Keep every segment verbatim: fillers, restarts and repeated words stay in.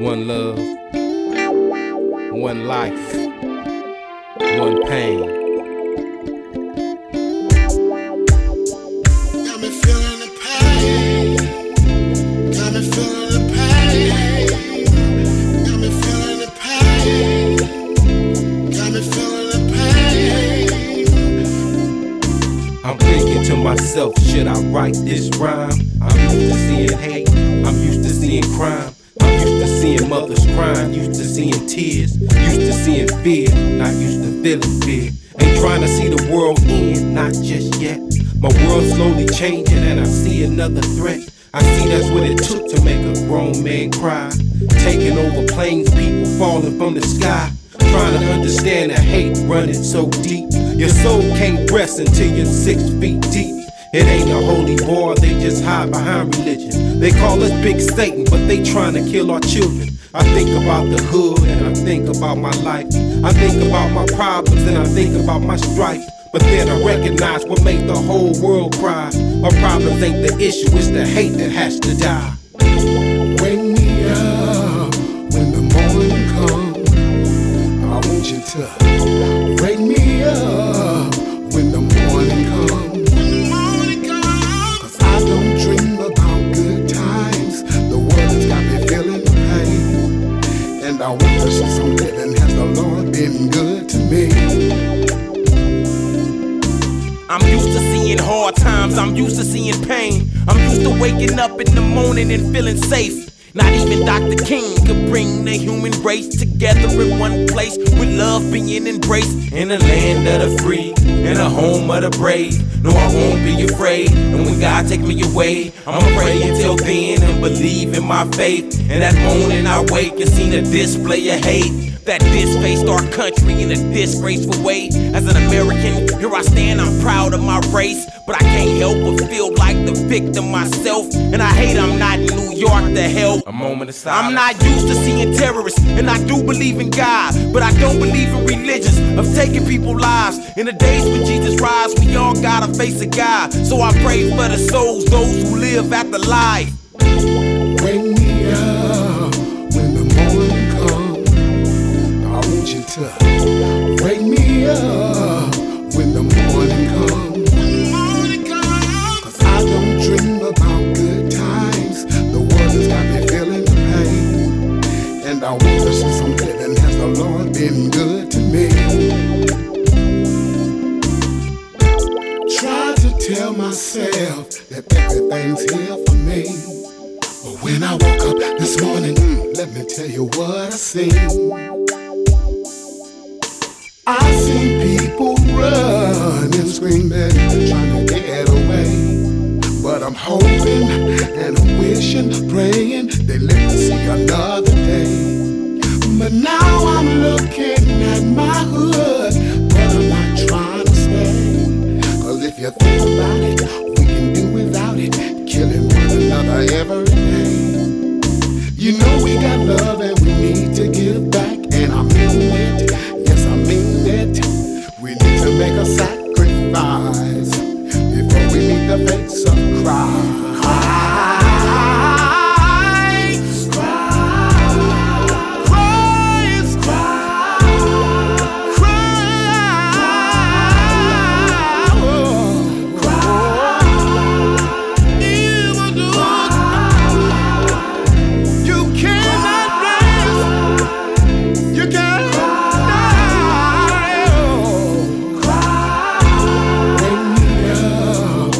One love, one life, one pain. Got me feeling the pain. Got me feeling the pain. Got me feeling the pain. Got me feeling the pain. I'm thinking to myself, should I write this rhyme? I'm used to seeing hate, I'm used to seeing crime. I'm used to seeing mothers crying, used to seeing tears, used to seeing fear, not used to feeling fear. Ain't trying to see the world end, not just yet. My world's slowly changing and I see another threat. I see that's what it took to make a grown man cry. Taking over planes, people falling from the sky. Trying to understand the hate running so deep. Your soul can't rest until you're six feet deep. It ain't a holy war, they just hide behind religion. They call us Big Satan, but they trying to kill our children. I think about the hood and I think about my life. I think about my problems and I think about my strife. But then I recognize what made the whole world cry. My problems ain't the issue, it's the hate that has to die. Wake me up when the morning comes. I want you to wake me up when the morning comes. Cause I don't dream about good times. The world has got me feeling the pain. And I want to see some living. Has the Lord been good to me? I'm used to seeing hard times, I'm used to seeing pain. I'm used to waking up in the morning and feeling safe. Not even Doctor King could bring the human race together in one place, with love being embraced. In a land of the free, in a home of the brave. No, I won't be afraid, and when God take me away, I'ma pray until then and believe in my faith. And that morning I wake and see the display of hate that disfaced our country in a disgraceful way. As an American, here I stand, I'm proud of my race, but I can't help but feel like the victim myself. And I hate I'm not in New York to help. A moment of silence. I'm not used to seeing terrorists, and I do believe in God, but I don't believe in religions of taking people's lives. In the days when Jesus rise, we all gotta face a God. So I pray for the souls, those who live after life. Wake me up when the morning comes. I want you to wake me up when the morning comes. Cause I don't dream about good times. The world has got me feeling the pain. And I want to see some living. Has the Lord been good to me? Try to tell myself that everything's here for me. But when I woke up this morning, mm, let me tell you what I seen. I seen people running, screaming, trying to get away. But I'm hoping and I'm wishing, praying they let me see another day. But now I'm looking at my hood, but I'm not trying to stay. Cause if you think about it, we can do without it, killing one another every day. You know we got love and we need to give back, and I mean it. Yes, I mean it. We need to make a sacrifice before we meet the face of Christ.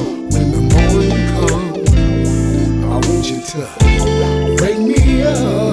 Wake me up.